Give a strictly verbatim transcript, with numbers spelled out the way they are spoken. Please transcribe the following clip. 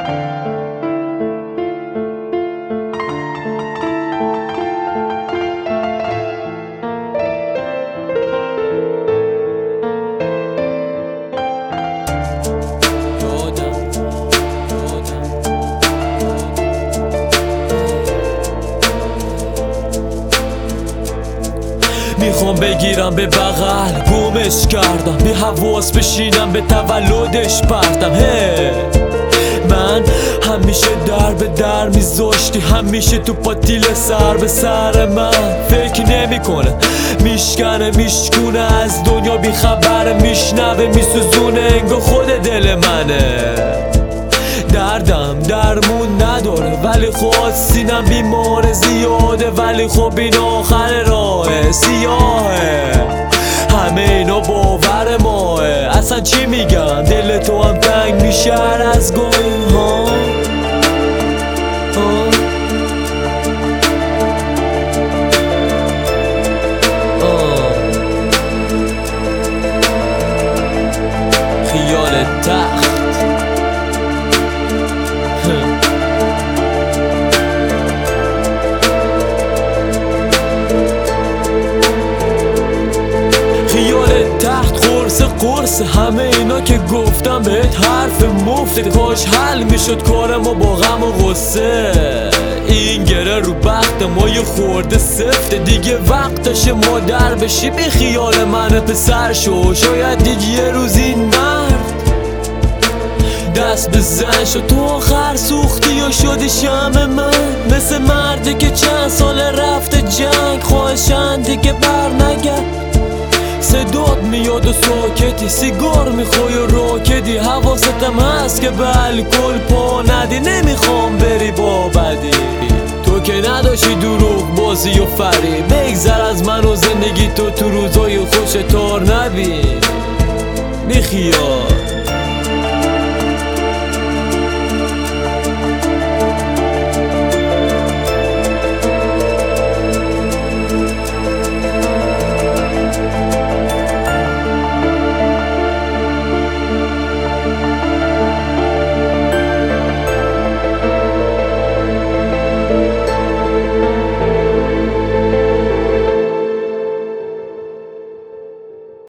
میخوام بگیرم به بغل گمش کردم، بی حواس بشینم به تولدش پرتم. هی من همیشه در به در میذاشتی، همیشه تو پاتیل سر به سر من. فکر نمی کنه میشکنه میشکونه، از دنیا بی خبره، میشنوه میسوزونه، انگار خود دل منه. دردم درمون نداره ولی خود سینم بیمار زیاده، ولی خب این آخر راه سیاهه، همه اینا باور ماه. اصلا چی میگن دل تو هم تنگ میشه از گاهی ها. خیال تخت خیال تحت قرص قرص همه اینا که گفتم بهت حرف مفته. کاش حل میشد کار ما با غم و غصه، این گره رو بخت ما یه خورده سفته. دیگه وقتشه مادر بشی بی خیال من پسر شو، شاید دیگه یه روز این مرد دست بزن شد. تو آخر سوختی یا شدی شم من، مثل مردی که چند سال رفته جنگ، خواهشن دیگه بر نگرد. صدات میاد و ساکتی، سیگار میخوای و راکدی، حواستم هست که به الکل پا ندی. نمیخوام بری با بدی، تو که نداشتی دروغ بازی و فری. بگذر از من و زندگی تو تو روزای خوش تار نبین، بیخیال.